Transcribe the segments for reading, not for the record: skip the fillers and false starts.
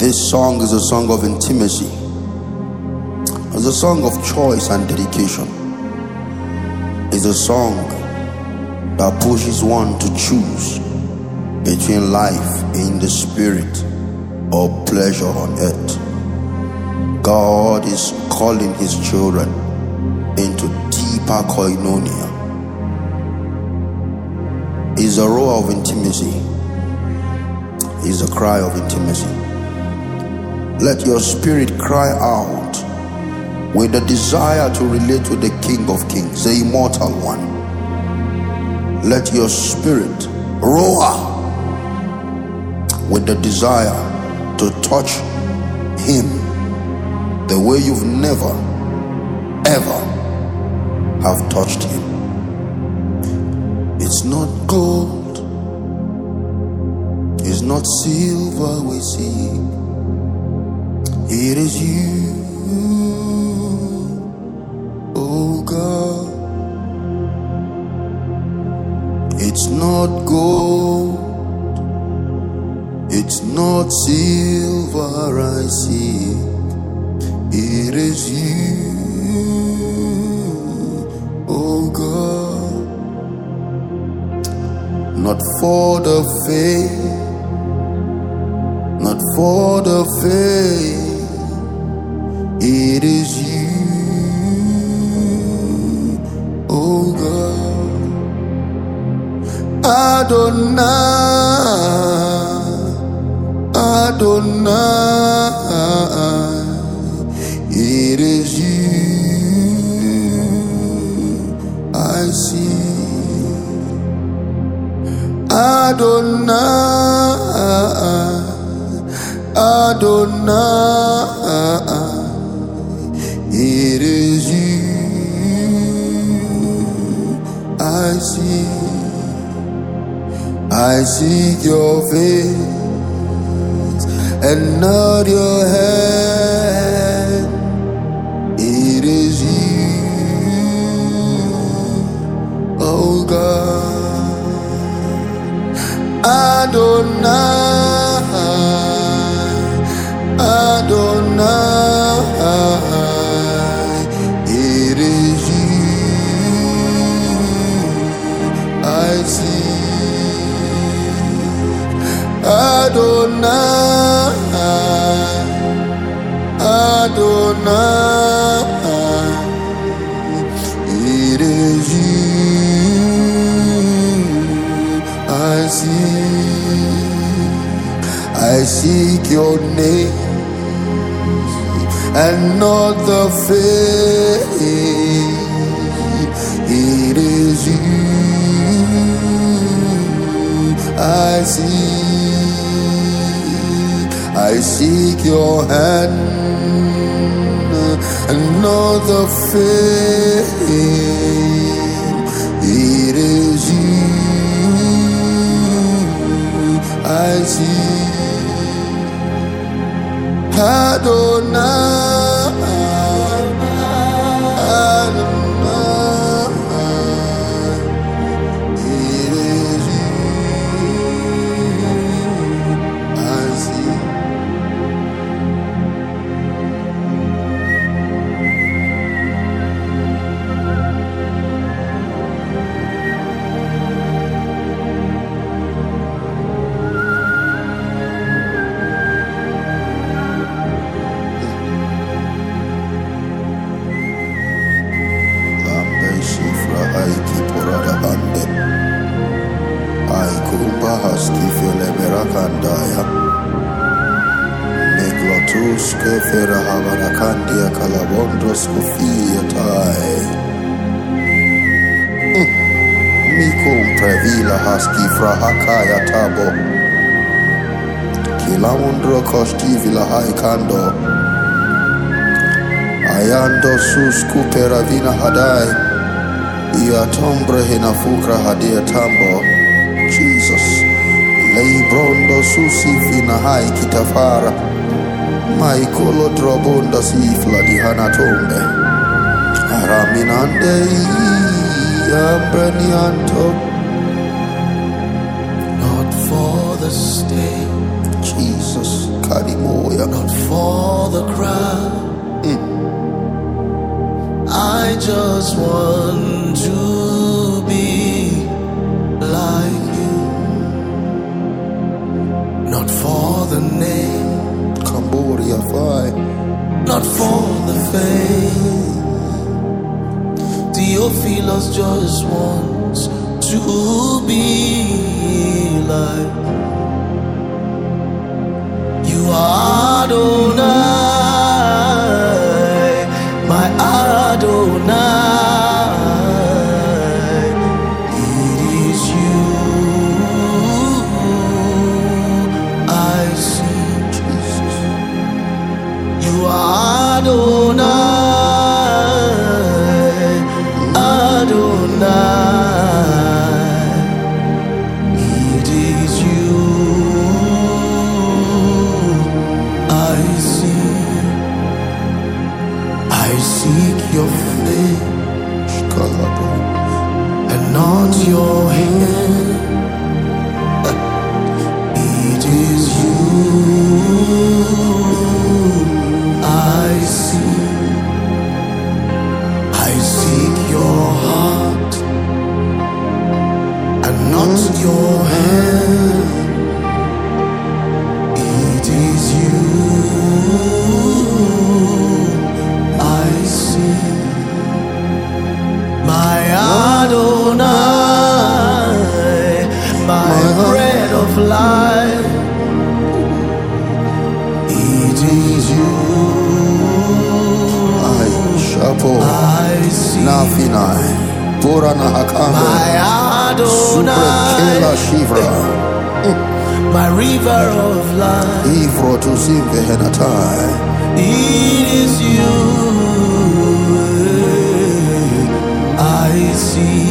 This song is a song of intimacy. It's a song of choice and dedication. It's a song that pushes one to choose between life in the spirit or pleasure on earth. God is calling his children into deeper koinonia. It's a roar of intimacy. It's a cry of intimacy. Let your spirit cry out with the desire to relate to the King of Kings, the immortal one. Let your spirit roar with the desire to touch him the way you've never, ever have touched him. It's not gold, it's not silver we see. It is you, oh God. It's not gold, it's not silver I see. It is you, oh God. Not for the faith, not for the faith. It is you, oh God. Adonai, Adonai. It is you I see. Adonai, Adonai. It is you I see. I seek your face and not your hand. It is you, oh God. Adonai, Adonai. It is you I see. Adonai, Adonai. It is you I see. I seek your name and not the faith. It is you I see. I seek your hand and not the faith. It is you I see. Adonai, Kefera havana kandia kalabondos kufia tai. Miko previla haski frahakaya tabo. Kilamundro kosti vila haikando. Ayando sus kupera vina hadai. Ia tombre hinafukra hadia tambo. Jesus. Leibrondo susi vina hai kitafara. Maikolo drobonda sifla di hanatombe. Araminande ambrenianto. Not for the state. Jesus. Not for the crowd. I just want to be like you. Not for the name, Cambodia fire. not for the fame. Theophilus just wants to be like you are Adonai, my Adonai. It is you I see, Jesus. You are Adonai, Adonai. It is you I see. I seek your face and not your hand. It is you I see. I seek your heart and not your hand. It is you I see. My Adonai, my bread of life. It is you I see. Nafinai, Purana Hakame, My Adonai, Shivra, my river of life. Ifro to Simve Henatai. It is you I see.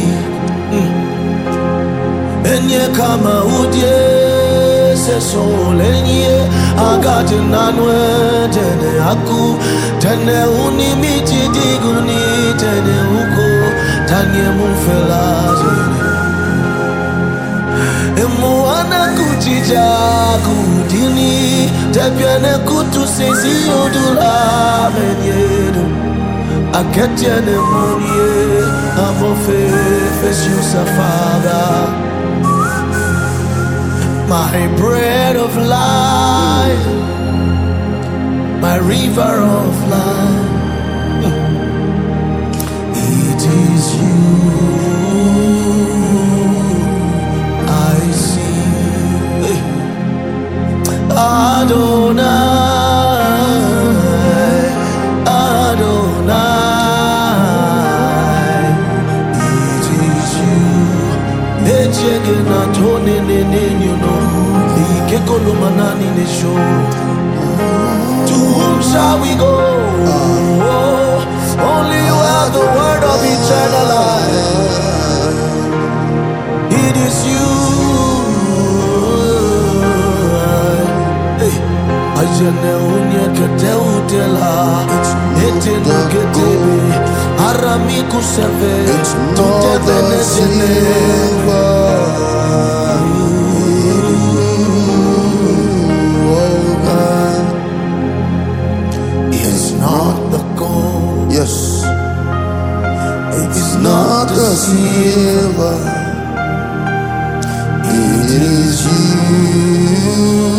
Enye kama udye se solenye agate nanwe tene aku tene unimiti diguni tene uko tanye mufelaze emuana kutija kudini tepiane kutu sezi odula menyedo aketiane monye amofe feshusa father. My bread of life, my river of life. It is you I see. Adonai, Adonai. It is you. Echegena tone nene you know. Ikekolumanani ne show. To whom shall we go? Only you have the word of eternal life. It is you. Ajane unye kete utela, eteno ketebe, arami kuseve, tutebe nesene. It's not the gold. Yes, It's not the silver. it is you,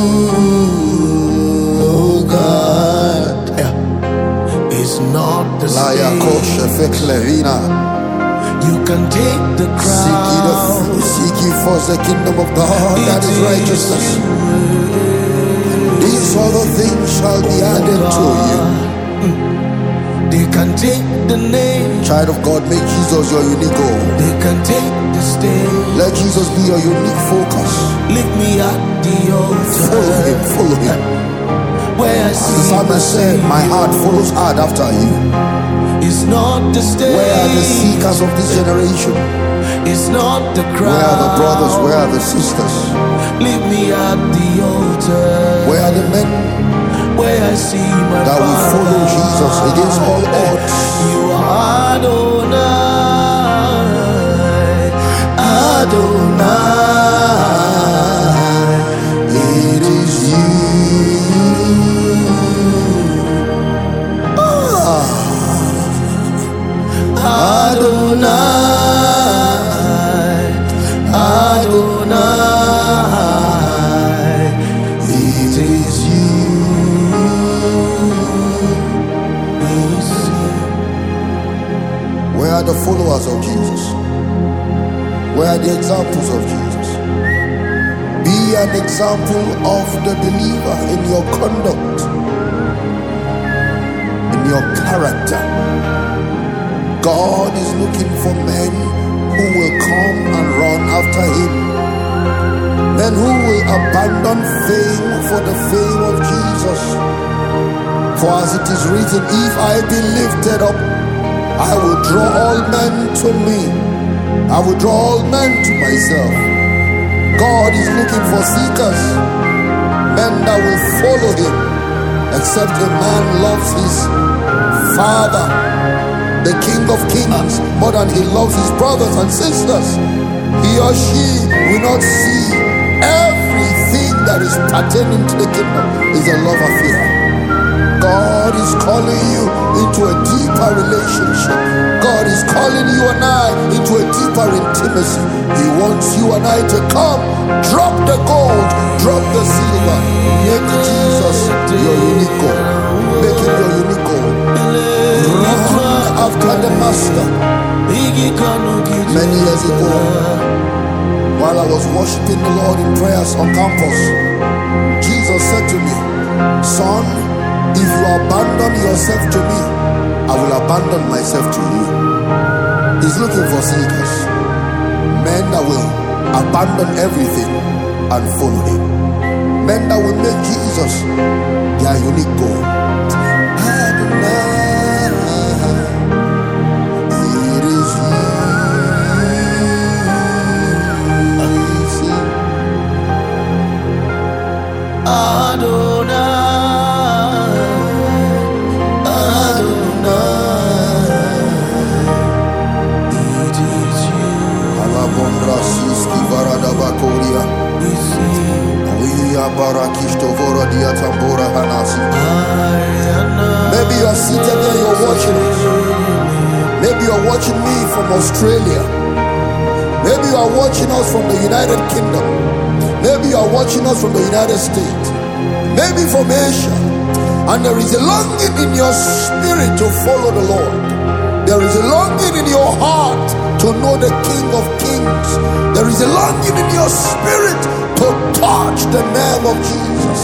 Oh God. Yeah. It's not the Laya Kosha same. Feklevina. You can take the crown. Seek ye first the kingdom of God that is righteousness. These other things shall be added to you. They can take the name. Child of God, make Jesus your unique goal. They can take the stage. Let Jesus be your unique focus. Leave me at the Follow him, altar follow him. where I The see psalmist said, my heart follows hard after you. It's not the stage. Where are the seekers of this generation? It's not the crowd. Where are the brothers? Where are the sisters? Leave me at the altar Where are the men where I see my that will follow Father? Jesus against all odds? You are Adonai, Adonai. It is you. followers of Jesus? Where are the examples of Jesus? Be an example of the believer in your conduct, in your character. God is looking for men who will come and run after him. Men who will abandon fame for the fame of Jesus. For as it is written, if I be lifted up, I will draw all men to me. I will draw all men to myself. God is looking for seekers, men that will follow him. Except a man loves his father, the King of Kings, more than he loves his brothers and sisters, he or she will not see everything that is pertaining to the kingdom is a love affair. God is calling you into a deeper relationship. God is calling you and I into a deeper intimacy. He wants you and I to come, drop the gold, drop the silver, make Jesus your unique goal. Make him your unique goal. Run after the master. Many years ago, while I was worshiping the Lord in prayers on campus, Jesus said to me, son, if you abandon yourself to me, I will abandon myself to you. He's looking for seekers, men that will abandon everything and follow him, men that will make Jesus their unique goal. It is you, Adonai. Maybe you are seated there, you're watching us. Maybe you are watching me from Australia. Maybe you are watching us from the United Kingdom. Maybe you are watching us from the United States. Maybe from Asia. And there is a longing in your spirit to follow the Lord. There is a longing in your heart to know the King of Kings. There is a longing in your spirit to touch the name of Jesus.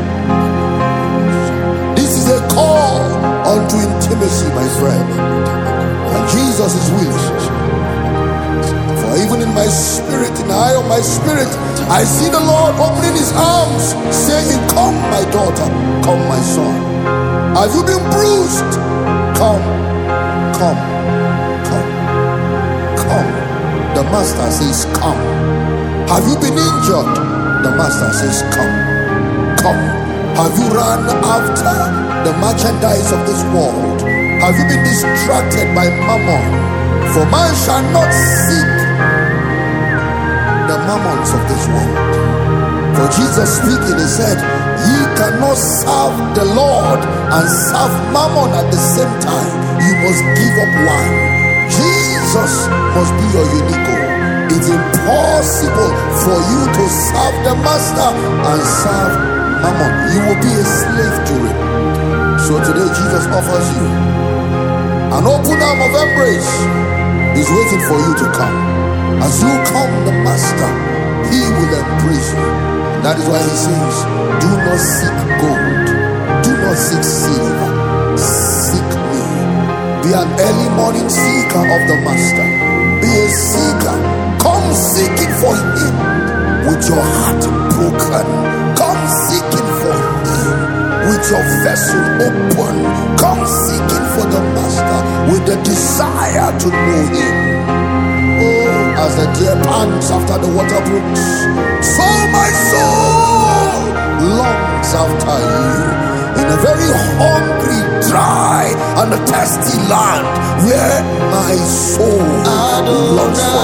This is a call unto intimacy, my friend. And Jesus is willing. For even in my spirit, in the eye of my spirit, I see the Lord opening his arms, saying, come my daughter, come my son. Have you been bruised? Come, come, come, come. The master says, come. Have you been injured? The master says, come, come. Have you run after the merchandise of this world? Have you been distracted by mammon? For man shall not seek the mammons of this world. For Jesus speaking, he said, ye cannot serve the Lord and serve mammon at the same time. You must give up one. Jesus must be your unique goal. It's impossible for you to serve the master and serve mammon. You will be a slave to it. So today Jesus offers you an open arm of embrace. He's waiting for you to come. As you come, the master, he will embrace you. And that is why he says, do not seek gold, do not seek silver, seek me. Be an early morning seeker of the master. Be a seeker. Come seeking for him with your heart broken. Come seeking for him with your vessel open. Come seeking for the master with the desire to know him. Oh, as the deer pants after the water brooks, so my soul longs after you. In a very hungry, dry, and a thirsty land where my soul longs for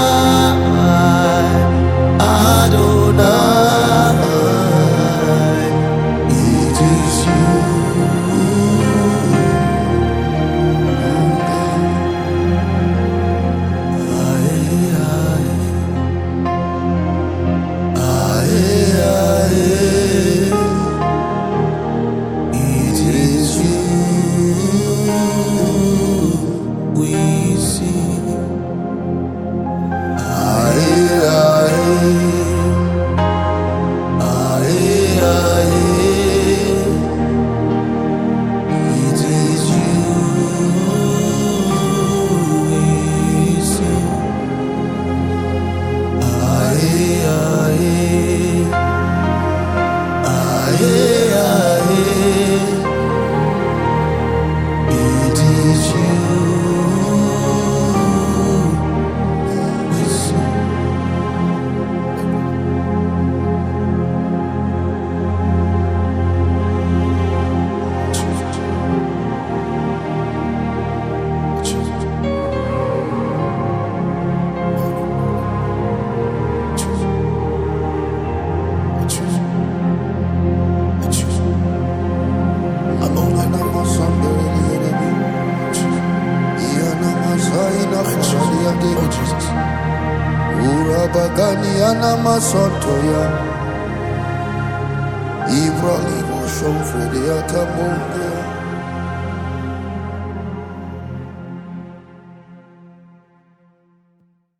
you. Adonai, it is you. It is you we see. Masotoya Ibrahim Shomfrediata Monge